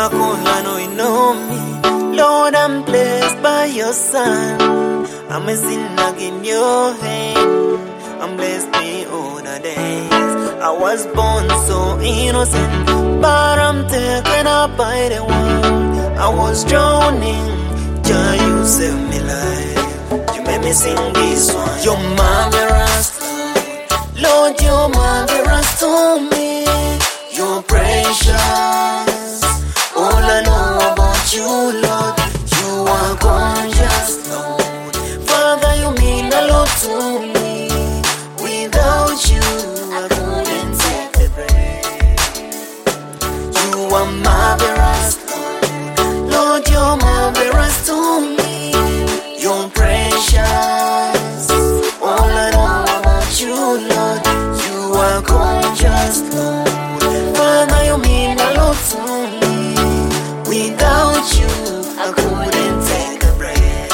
my call, I know you know me. Lord, I'm blessed by your son. I'm a sinner in your hand. I'm blessed in all the days. I was born so innocent, but I'm taken up by the world. I was drowning, Jah, you saved me life. You made me sing this one. You're marvelous, Lord, you're marvelous to me. You're precious. All I know about you, Lord, you are gorgeous, Lord. Father, you mean a lot to me. Without you, I couldn't take a breath. You are marvelous, Lord. Lord, you're marvelous to me. You're precious. All I know about you, Lord, you are gorgeous, Lord. Father, you mean a lot to me. Without you, I couldn't take a breath.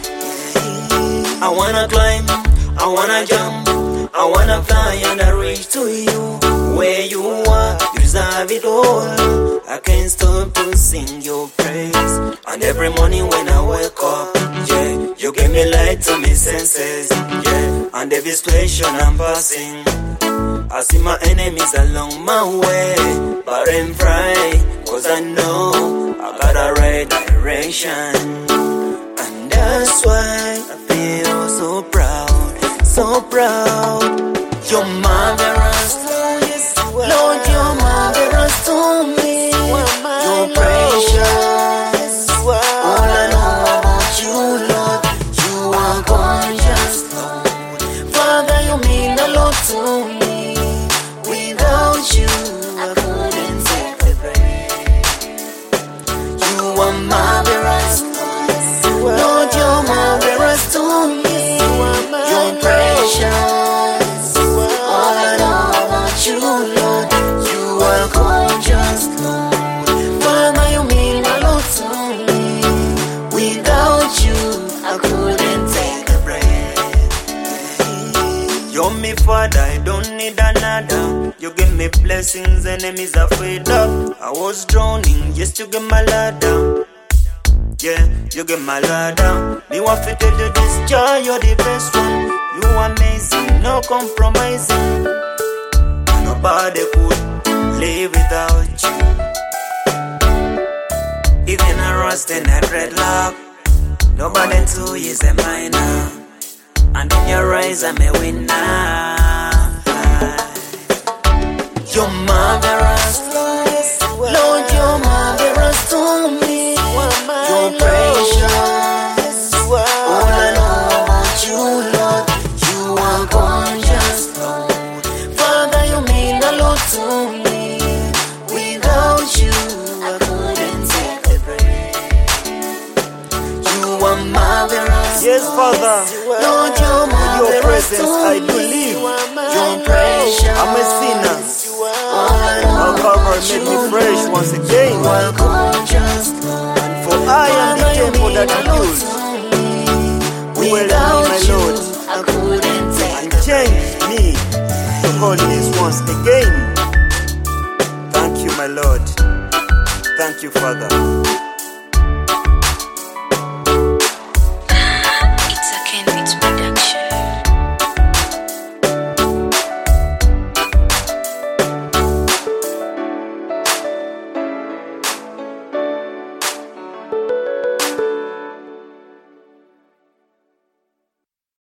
I wanna climb, I wanna jump, I wanna fly and I reach to you. Where you are, you deserve it all. I can't stop to sing your praise. And every morning when I wake up, yeah, you give me light to my senses, yeah. And every situation I'm passing, I see my enemies along my way, but I'm fried, cause I know I got a right direction. And that's why I feel so proud, so proud. You're marvelous, Lord, you're marvelous to me. You're precious. All I know about you, Lord, you are gorgeous, Lord. Father, you mean a lot to me. Without you, I couldn't take a breath. You are marvelous, Lord, you're marvelous to me. You're precious. All I know about you, Lord, you are gorgeous, Lord. Father, you mean a lot to me. Without you, I couldn't take a breath. You're me father, I don't need another. You give me blessings, enemies afraid of. I was drowning, yes, you give my ladder. Yeah, you give my ladder. Me want to tell you this, Jah, you're the best one. You amazing, no compromising. Nobody could live without you. Even a rust and a dreadlock, nobody too is a minor. And in your eyes I'm a winner. You're marvelous, Lord, you're marvelous to me. You're precious. All I know about you, Lord, you are gorgeous, Lord. Father, you mean a lot to me. Without you, I couldn't take a breath. You are marvelous. Yes, Father. Lord, you're marvelous. In your presence I do live. You're precious. I'm a sinner. All I know Calvary made me fresh once again. you are gorgeous, Lord. For I am the temple that you built. Dwell in me, my Lord, I couldn't take and change me to holiness once again. Thank you, my Lord. Thank you, Father.